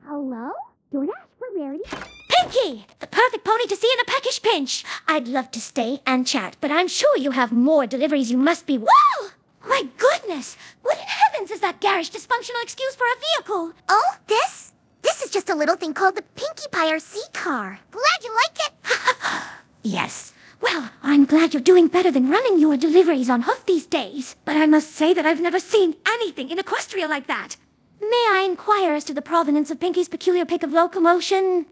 Hello? DoorDash for Rarity? Pinky! The perfect pony to see in a peckish pinch. I'd love to stay and chat, but I'm sure you have more deliveries. You must be... Whoa! My goodness! What in heavens is that garish, dysfunctional excuse for a vehicle? Oh, this? This is just a little thing called the Pinkie Pie RC car. Glad you like it. Yes. Well, I'm glad you're doing better than running your deliveries on hoof these days. But I must say that I've never seen anything in Equestria like that. May I inquire as to the provenance of Pinky's peculiar pick of locomotion?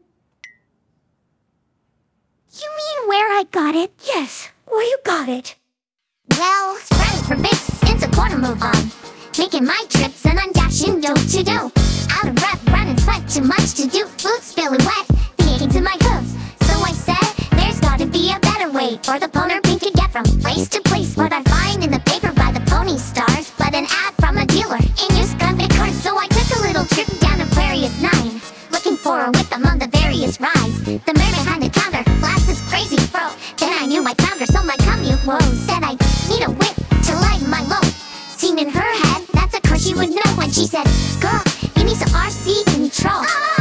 You mean where I got it? Yes, where you got it. Well, spread for bits, it's a quarter move on. Making my trips and I'm dashing dough-to-dough. Out of breath, running sweat, too much to do. Food spilling wet, aching to my hooves. So I said, there's gotta be a better way for the poner Pink to get from place to place. What I find in the paper by the pony stars, but an ad from a dealer in used gun cars. So I took a little trip down Aquarius 9, looking for a whip among the various rides. The man behind the counter, glasses crazy fro. Then I knew I found her, so my commute woes. Said I need a whip to lighten my load. Seen in her head, that's a car she would know when she said, girl, give me some RC control.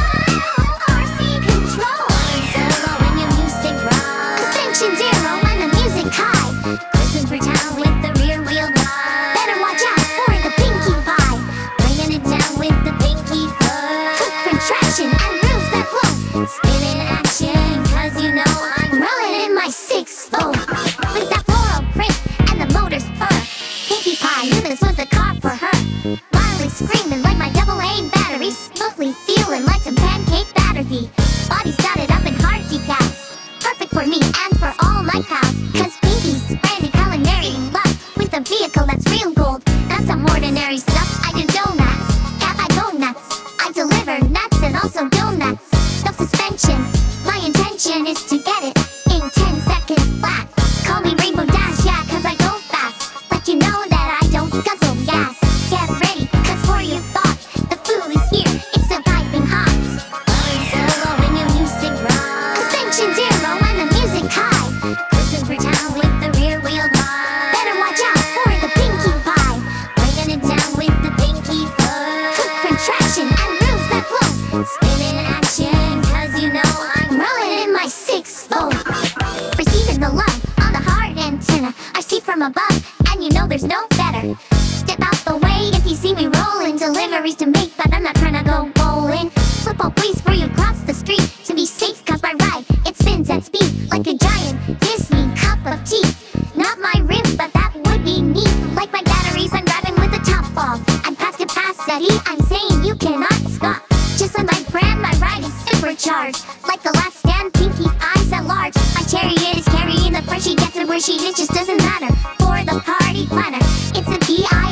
RC control. Solo when your music drops. Suspension zero when the music high. Cruising through town with the rear wheel drive. Better watch out for the Pinkie Pie. Bringing it down with the Pinkie foot. Footprint traction and wheels that flow. Spinning action, cause you know I'm rolling in my 6-4. With that floral print and the motor's fur. Pinkie Pie knew this was the car for her. Wildly screaming like my AA battery. Smoothly feeling like some pancake battery. Body started up in hard decals. Perfect for me and for all my pals. Cause Pinkie's brandy culinary love. With a vehicle that's real gold. Not some ordinary stuff. I do donuts. Yeah, I go nuts. I deliver nuts and also donuts. No suspension. My intention is to get it in 10 seconds flat. Call me Rainbow Dash, yeah, cause I go fast. Let you know that I don't guzzle gas. Get ready, cause for your thought, the food is here, it's so piping hot. Going solo when your music drops. Suspension zero when the music high. Cruising through town with the rear wheel drive. Better watch out for the Pinkie Pie. Bringing it down with the Pinkie foot. Footprint traction and wheels that flow. Spinning action, cause you know I'm rolling in my 6-4. Receiving the love on the hard antenna. I see from above, and you know there's no better. Step out the way if you see me rolling. Deliveries to make, but I'm not trying to go bowling. Flip all please before you cross the street. To be safe, cause my ride, it spins at speed. Like a giant Disney cup of tea. Not my rim, but that would be neat. Like my batteries, I'm driving with the top off. I'm past capacity, I'm saying you cannot stop. Just like my brand, my ride is supercharged. Like the last stand, Pinkie Eyes at large. My chariot is carrying the fur. She gets it where she is, just doesn't matter. For the party planner, it's a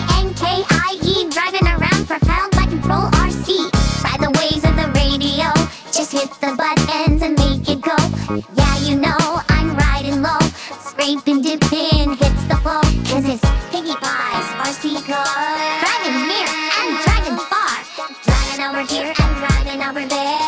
Pinkie, driving around propelled by Control RC. Ride the waves of the radio, just hit the buttons and make it go. Yeah, you know I'm riding low, scraping, dipping, hits the floor. Cause it's Pinkie Pie's RC car. Driving near and driving far. Driving over here and driving over there.